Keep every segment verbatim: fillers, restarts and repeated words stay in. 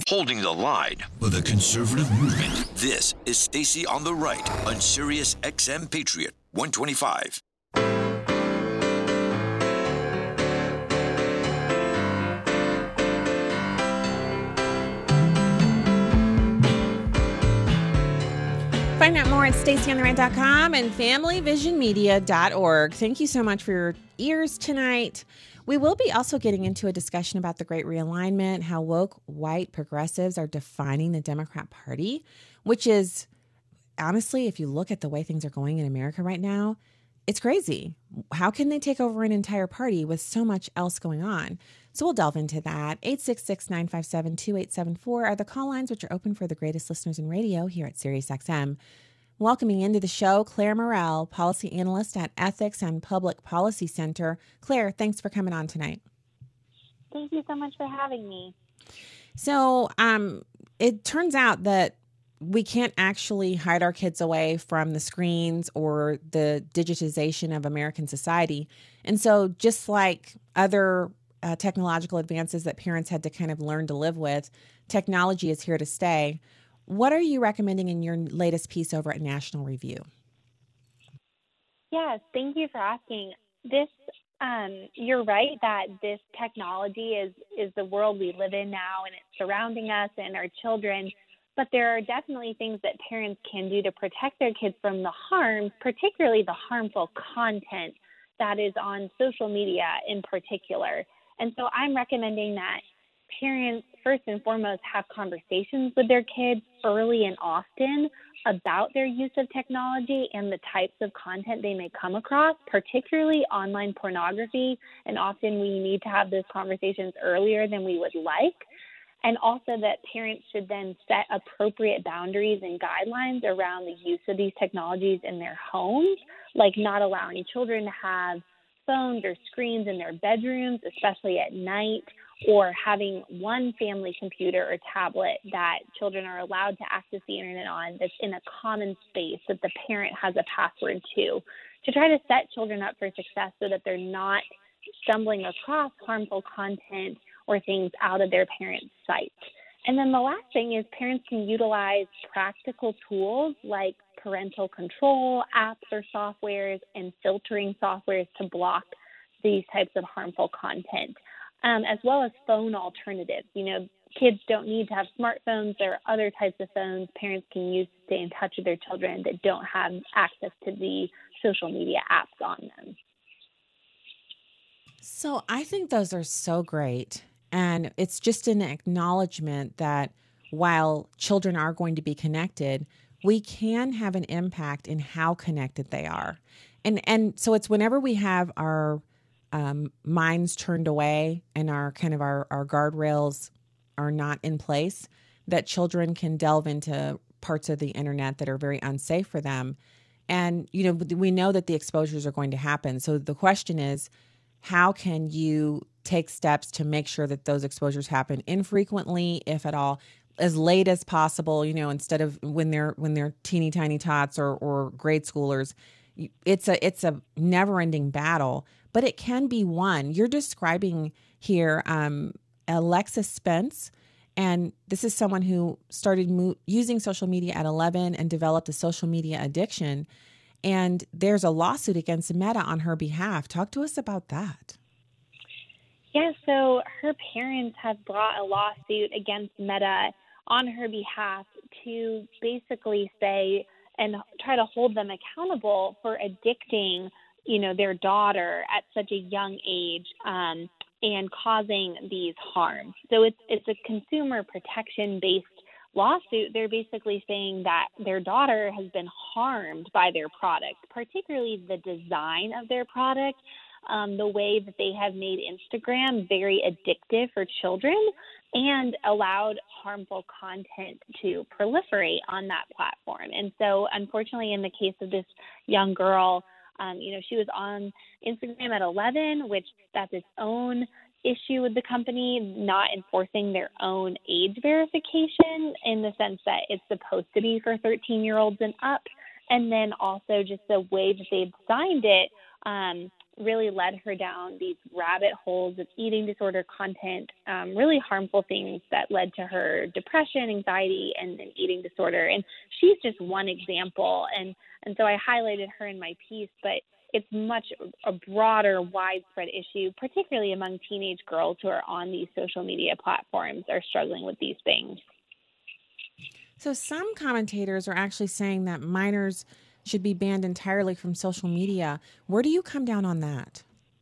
Holding the line with a conservative movement. This is Stacy on the Right on Sirius X M Patriot one twenty-five. Find out more at stacy on the right dot com and family vision media dot org. Thank you so much for your ears tonight. We will be also getting into a discussion about the Great Realignment, how woke white progressives are defining the Democrat Party, which is, honestly, if you look at the way things are going in America right now, it's crazy. How can they take over an entire party with so much else going on? So we'll delve into that. eight six six, nine five seven, two eight seven four are the call lines, which are open for the greatest listeners in radio here at Sirius X M. Welcoming into the show, Claire Morrell, policy analyst at Ethics and Public Policy Center. Claire, thanks for coming on tonight. Thank you so much for having me. So um, it turns out that we can't actually hide our kids away from the screens or the digitization of American society. And so just like other uh, technological advances that parents had to kind of learn to live with, technology is here to stay. What are you recommending in your latest piece over at National Review? Yes, thank you for asking. This, um, you're right that this technology is, is the world we live in now, and it's surrounding us and our children. But there are definitely things that parents can do to protect their kids from the harms, particularly the harmful content that is on social media in particular. And so I'm recommending that parents, first and foremost, have conversations with their kids early and often about their use of technology and the types of content they may come across, particularly online pornography. And often we need to have those conversations earlier than we would like. And also that parents should then set appropriate boundaries and guidelines around the use of these technologies in their homes, like not allowing children to have phones or screens in their bedrooms, especially at night, or having one family computer or tablet that children are allowed to access the internet on that's in a common space that the parent has a password to, to try to set children up for success so that they're not stumbling across harmful content or things out of their parents' sight. And then the last thing is parents can utilize practical tools like parental control apps or softwares and filtering softwares to block these types of harmful content, um, as well as phone alternatives. You know, kids don't need to have smartphones. There are other types of phones parents can use to stay in touch with their children that don't have access to the social media apps on them. So I think those are so great. And it's just an acknowledgement that while children are going to be connected, we can have an impact in how connected they are. And and so it's whenever we have our um, minds turned away and our kind of our, our guardrails are not in place, that children can delve into parts of the internet that are very unsafe for them. And, you know, we know that the exposures are going to happen. So the question is, how can you take steps to make sure that those exposures happen infrequently, if at all, as late as possible, you know, instead of when they're when they're teeny tiny tots or, or grade schoolers? It's a it's a never ending battle, but it can be won. You're describing here um, Alexis Spence, and this is someone who started mo- using social media at eleven and developed a social media addiction. And there's a lawsuit against Meta on her behalf. Talk to us about that. Yeah, so her parents have brought a lawsuit against Meta on her behalf to basically say and try to hold them accountable for addicting, you know, their daughter at such a young age um, and causing these harms. So it's it's a consumer protection-based lawsuit. They're basically saying that their daughter has been harmed by their product, particularly the design of their product, um, the way that they have made Instagram very addictive for children and allowed harmful content to proliferate on that platform. And so, unfortunately, in the case of this young girl, um, you know, she was on Instagram at eleven, which that's its own issue with the company not enforcing their own age verification in the sense that it's supposed to be for thirteen-year-olds and up. And then also just the way that they designed it, um, really led her down these rabbit holes of eating disorder content, um, really harmful things that led to her depression, anxiety, and, and eating disorder. And she's just one example. And, and so I highlighted her in my piece, but it's much a broader, widespread issue, particularly among teenage girls who are on these social media platforms, are struggling with these things. So some commentators are actually saying that minors should be banned entirely from social media. Where do you come down on that?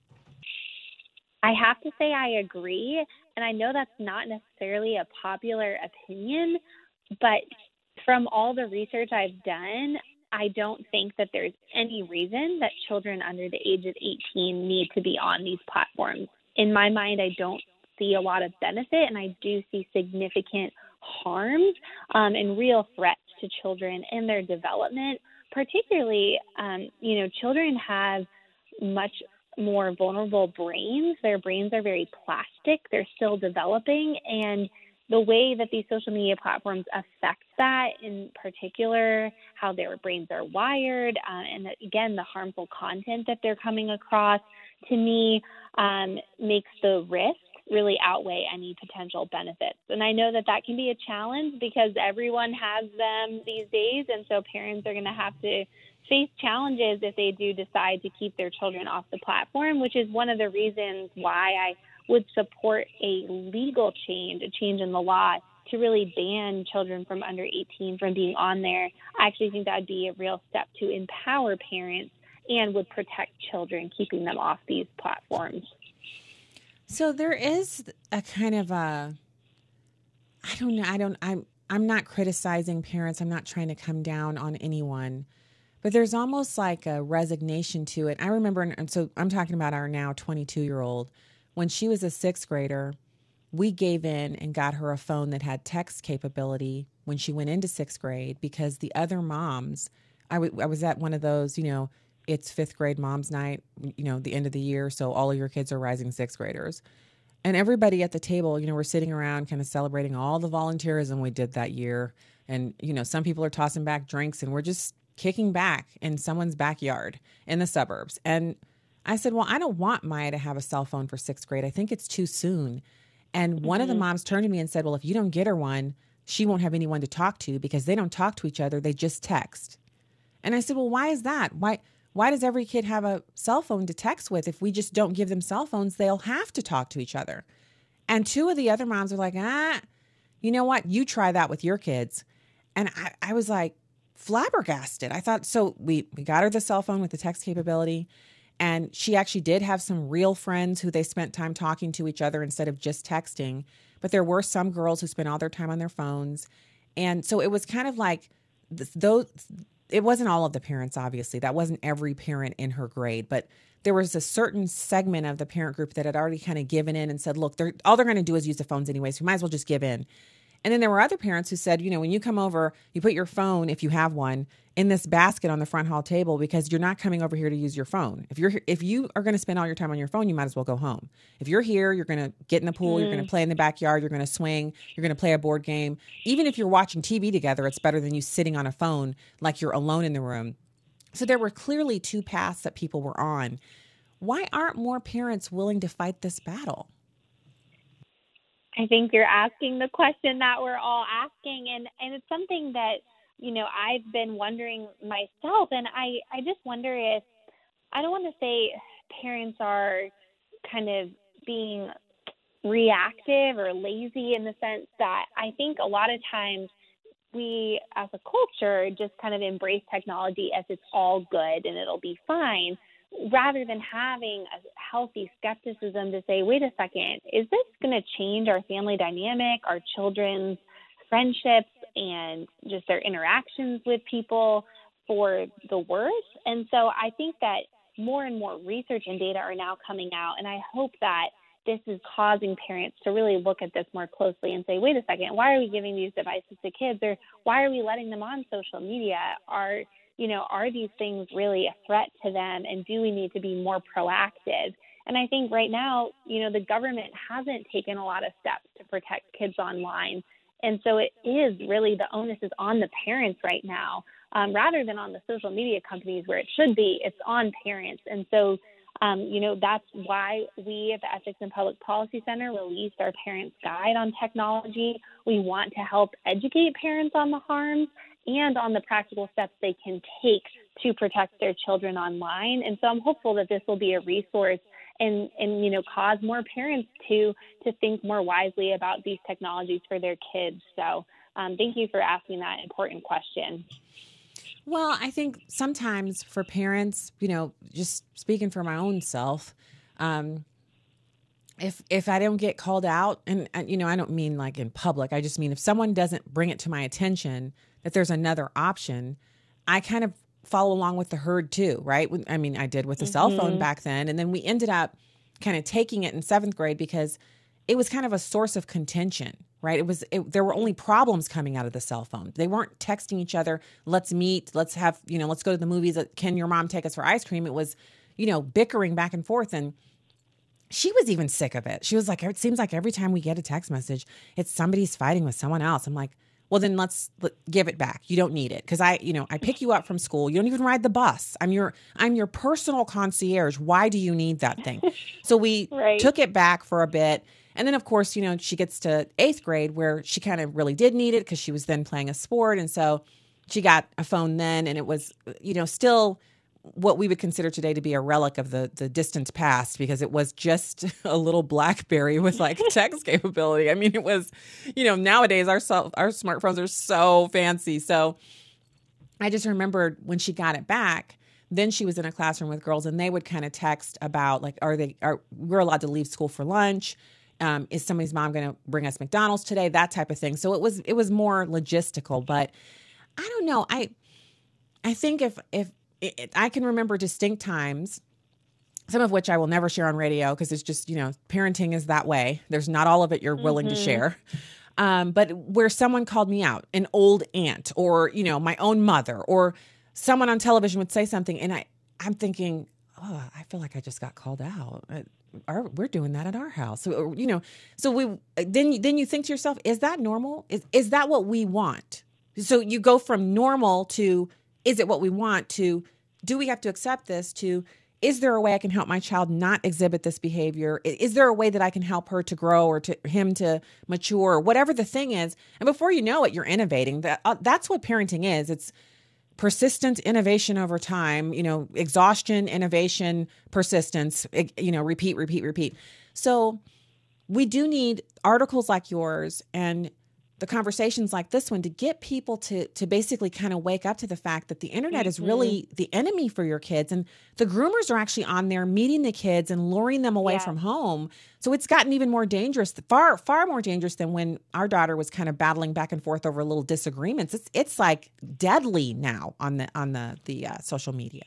I have to say I agree, and I know that's not necessarily a popular opinion, but from all the research I've done, I don't think that there's any reason that children under the age of eighteen need to be on these platforms. In my mind, I don't see a lot of benefit, and I do see significant harms um, and real threats to children in their development. Particularly, um, you know, children have much more vulnerable brains. Their brains are very plastic. They're still developing. And the way that these social media platforms affect that, in particular, how their brains are wired, uh, and again, the harmful content that they're coming across, to me, um, makes the risk really outweigh any potential benefits. And I know that that can be a challenge because everyone has them these days. And so parents are going to have to face challenges if they do decide to keep their children off the platform, which is one of the reasons why I would support a legal change, a change in the law to really ban children from under eighteen from being on there. I actually think that would be a real step to empower parents and would protect children, keeping them off these platforms. So there is a kind of a, I don't know, I don't, I'm, I'm not criticizing parents. I'm not trying to come down on anyone, but there's almost like a resignation to it. I remember, and so I'm talking about our now twenty-two year old, when she was a sixth grader, we gave in and got her a phone that had text capability when she went into sixth grade because the other moms, I, w- I was at one of those, you know, it's fifth grade mom's night, you know, the end of the year. So all of your kids are rising sixth graders. And everybody at the table, you know, we're sitting around kind of celebrating all the volunteerism we did that year. And, you know, some people are tossing back drinks and we're just kicking back in someone's backyard in the suburbs. And I said, well, I don't want Maya to have a cell phone for sixth grade. I think it's too soon. And mm-hmm. one of the moms turned to me and said, well, if you don't get her one, she won't have anyone to talk to because they don't talk to each other. They just text. And I said, well, why is that? Why? Why does every kid have a cell phone to text with? If we just don't give them cell phones, they'll have to talk to each other. And two of the other moms are like, ah, you know what? You try that with your kids. And I, I was like flabbergasted. I thought, so we, we got her the cell phone with the text capability. And she actually did have some real friends who they spent time talking to each other instead of just texting. But there were some girls who spent all their time on their phones. And so it was kind of like those... It wasn't all of the parents, obviously. That wasn't every parent in her grade, but there was a certain segment of the parent group that had already kind of given in and said, look, they're, all they're going to do is use the phones anyway, so we might as well just give in. And then there were other parents who said, you know, when you come over, you put your phone, if you have one, in this basket on the front hall table because you're not coming over here to use your phone. If you're if you are going to spend all your time on your phone, you might as well go home. If you're here, you're going to get in the pool, mm. you're going to play in the backyard, you're going to swing, you're going to play a board game. Even if you're watching T V together, it's better than you sitting on a phone like you're alone in the room. So there were clearly two paths that people were on. Why aren't more parents willing to fight this battle? I think you're asking the question that we're all asking, and, and it's something that, you know, I've been wondering myself, and I, I just wonder if, I don't want to say parents are kind of being reactive or lazy in the sense that I think a lot of times we as a culture just kind of embrace technology as it's all good and it'll be fine, rather than having a healthy skepticism to say, wait a second, is this going to change our family dynamic, our children's friendships, and just their interactions with people for the worse? And so I think that more and more research and data are now coming out, and I hope that this is causing parents to really look at this more closely and say, wait a second, why are we giving these devices to kids, or why are we letting them on social media? Are You know, are these things really a threat to them, and do we need to be more proactive? And I think right now, you know, the government hasn't taken a lot of steps to protect kids online. And so it is really, the onus is on the parents right now, um, rather than on the social media companies where it should be. It's on parents. And so Um, you know, that's why we at the Ethics and Public Policy Center released our Parents Guide on technology. We want to help educate parents on the harms and on the practical steps they can take to protect their children online. And so I'm hopeful that this will be a resource and, and you know, cause more parents to to think more wisely about these technologies for their kids. So um, thank you for asking that important question. Well, I think sometimes for parents, you know, just speaking for my own self, um, if if I don't get called out, and, and, you know, I don't mean like in public, I just mean if someone doesn't bring it to my attention that there's another option, I kind of follow along with the herd too, right? I mean, I did with the mm-hmm. cell phone back then. And then we ended up kind of taking it in seventh grade because it was kind of a source of contention, right? It was, it, there were only problems coming out of the cell phone. They weren't texting each other, let's meet, let's have, you know, let's go to the movies. Can your mom take us for ice cream? It was, you know, bickering back and forth. And she was even sick of it. She was like, it seems like every time we get a text message, it's somebody's fighting with someone else. I'm like, well, then let's let, give it back. You don't need it. Cause I, you know, I pick you up from school. You don't even ride the bus. I'm your, I'm your personal concierge. Why do you need that thing? So we right. took it back for a bit. And then of course, you know, she gets to eighth grade where she kind of really did need it because she was then playing a sport. And so she got a phone then, and it was, you know, still what we would consider today to be a relic of the the distant past, because it was just a little BlackBerry with like text capability. I mean, it was, you know, nowadays our cell, our smartphones are so fancy. So I just remembered when she got it back, then she was in a classroom with girls and they would kind of text about like, are they, are we're allowed to leave school for lunch? Um, is somebody's mom going to bring us McDonald's today? That type of thing. So it was, it was more logistical, but I don't know. I, I think if, if, It, I can remember distinct times, some of which I will never share on radio because it's just, you know, parenting is that way. There's not all of it you're willing mm-hmm. to share. Um, but where someone called me out, an old aunt or, you know, my own mother or someone on television would say something. And I, I'm thinking, oh, I feel like I just got called out. Our, we're doing that at our house. So, you know, so we then then you think to yourself, is that normal? Is is that what we want? So you go from normal to, is it what we want, to, do we have to accept this, to, is there a way I can help my child not exhibit this behavior? Is there a way that I can help her to grow or to him to mature, or whatever the thing is? And before you know it, you're innovating. That uh, that's what parenting is. It's persistent innovation over time, you know, exhaustion, innovation, persistence, you know, repeat, repeat, repeat. So we do need articles like yours and the conversations like this one to get people to to basically kind of wake up to the fact that the internet is really the enemy for your kids. And the groomers are actually on there meeting the kids and luring them away yeah. from home. So it's gotten even more dangerous, far, far more dangerous than when our daughter was kind of battling back and forth over little disagreements. It's it's like deadly now on the on the, the uh, social media.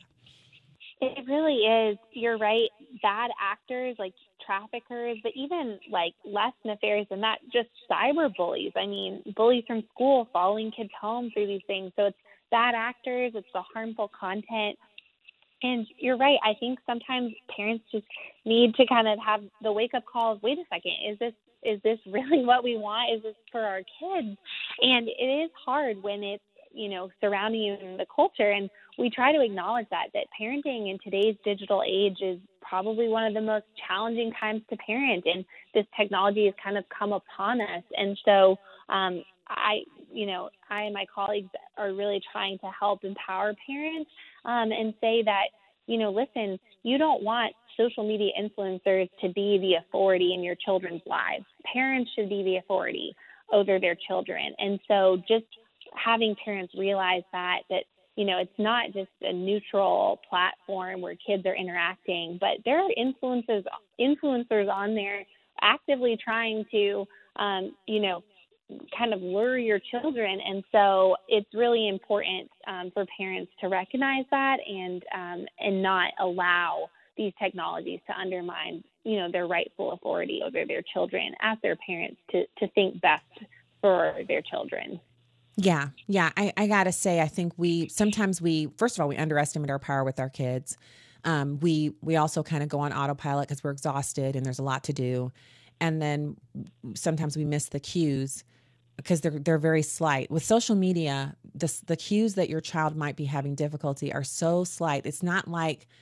It really is. You're right. Bad actors like traffickers, but even like less nefarious than that, just cyber bullies. I mean, bullies from school following kids home through these things. So it's bad actors, it's the harmful content. And you're right. I think sometimes parents just need to kind of have the wake-up calls. Wait a second. Is this is this really what we want? Is this for our kids? And it is hard when it's, you know, surrounding you in the culture. And we try to acknowledge that, that parenting in today's digital age is probably one of the most challenging times to parent. And this technology has kind of come upon us. And so um, I, you know, I and my colleagues are really trying to help empower parents um, and say that, you know, listen, you don't want social media influencers to be the authority in your children's lives. Parents should be the authority over their children. And so just having parents realize that, that, you know, it's not just a neutral platform where kids are interacting, but there are influencers, influencers on there actively trying to, um, you know, kind of lure your children. And so it's really important um, for parents to recognize that and um, and not allow these technologies to undermine, you know, their rightful authority over their children as their parents to, to think best for their children. Yeah. Yeah. I, I got to say, I think we, sometimes we, first of all, we underestimate our power with our kids. Um, we, we also kind of go on autopilot because we're exhausted and there's a lot to do. And then sometimes we miss the cues because they're, they're very slight. With social media, the, the cues that your child might be having difficulty are so slight. It's not like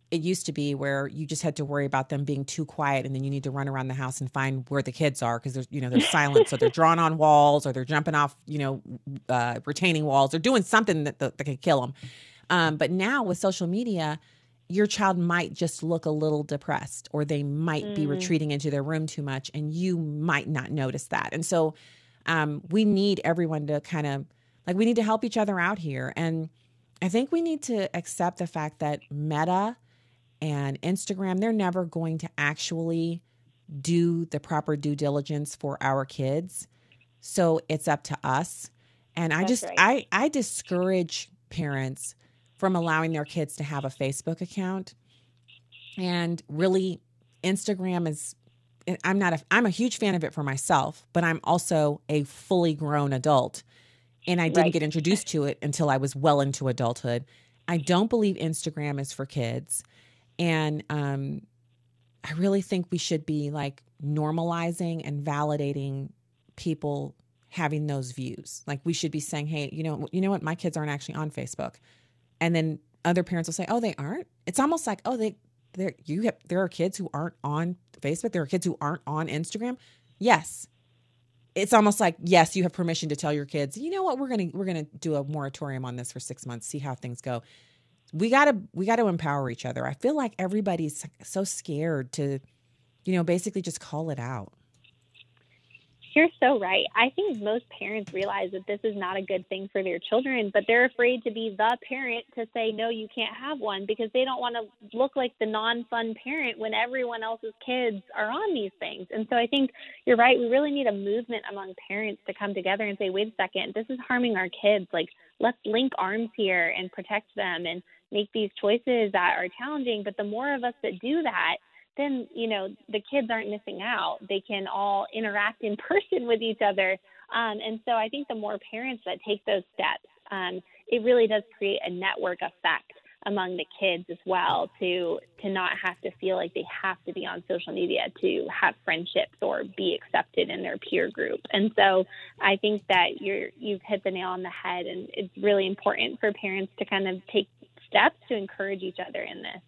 it used to be where you just had to worry about them being too quiet, and then you need to run around the house and find where the kids are because there's, you know, they're silent. So they're drawn on walls or they're jumping off, you know, uh, retaining walls. They're doing something that, that, that could kill them. Um, but now with social media, your child might just look a little depressed, or they might mm. be retreating into their room too much, and you might not notice that. And so um, we need everyone to kind of, like, we need to help each other out here. And I think we need to accept the fact that Meta and Instagram, they're never going to actually do the proper due diligence for our kids. So it's up to us. And I That's just, right. I, I discourage parents from allowing their kids to have a Facebook account. And really, Instagram is, I'm not a, I'm a huge fan of it for myself, but I'm also a fully grown adult. And I didn't right. get introduced to it until I was well into adulthood. I don't believe Instagram is for kids. And um, I really think we should be like normalizing and validating people having those views. Like we should be saying, hey, you know, you know what? My kids aren't actually on Facebook. And then other parents will say, oh, they aren't. It's almost like, oh, they, there, you have, there are kids who aren't on Facebook. There are kids who aren't on Instagram. Yes. It's almost like, yes, you have permission to tell your kids, you know what, we're going to, we're going to do a moratorium on this for six months, see how things go. We got to, we got to empower each other. I feel like everybody's so scared to, you know, basically just call it out. You're so right. I think most parents realize that this is not a good thing for their children, but they're afraid to be the parent to say, no, you can't have one, because they don't want to look like the non-fun parent when everyone else's kids are on these things. And so I think you're right. We really need a movement among parents to come together and say, wait a second, this is harming our kids. Like, let's link arms here and protect them and make these choices that are challenging. But the more of us that do that, then, you know, the kids aren't missing out. They can all interact in person with each other. Um, and so I think the more parents that take those steps, um, it really does create a network effect among the kids as well, to to not have to feel like they have to be on social media to have friendships or be accepted in their peer group. And so I think that you're you've hit the nail on the head, and it's really important for parents to kind of take steps to encourage each other in this.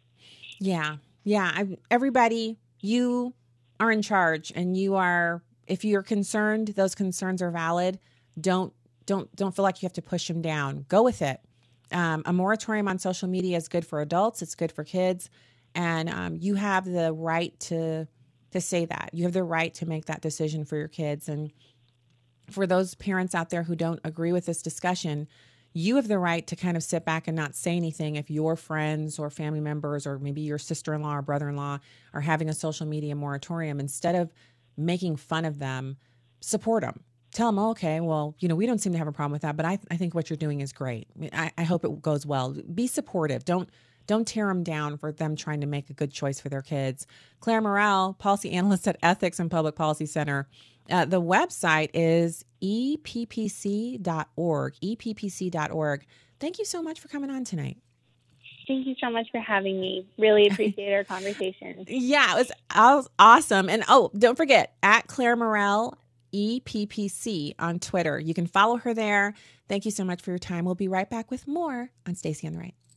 Yeah. Yeah, I, everybody, you are in charge, and you are, if you're concerned, those concerns are valid. Don't, don't, don't feel like you have to push them down. Go with it. Um, a moratorium on social media is good for adults. It's good for kids. And um, you have the right to, to say that. You have the right to make that decision for your kids. And for those parents out there who don't agree with this discussion, you have the right to kind of sit back and not say anything if your friends or family members, or maybe your sister-in-law or brother-in-law, are having a social media moratorium. Instead of making fun of them, support them. Tell them, oh, okay, well, you know, we don't seem to have a problem with that, but I, I think what you're doing is great. I, I hope it goes well. Be supportive. Don't don't tear them down for them trying to make a good choice for their kids. Claire Morrell, policy analyst at Ethics and Public Policy Center. Uh, the website is e p p c dot org, e p p c dot org. Thank you so much for coming on tonight. Thank you so much for having me. Really appreciate our conversation. Yeah, it was, it was awesome. And oh, don't forget, at Claire Morrell, E P P C on Twitter. You can follow her there. Thank you so much for your time. We'll be right back with more on Stacy on the Right.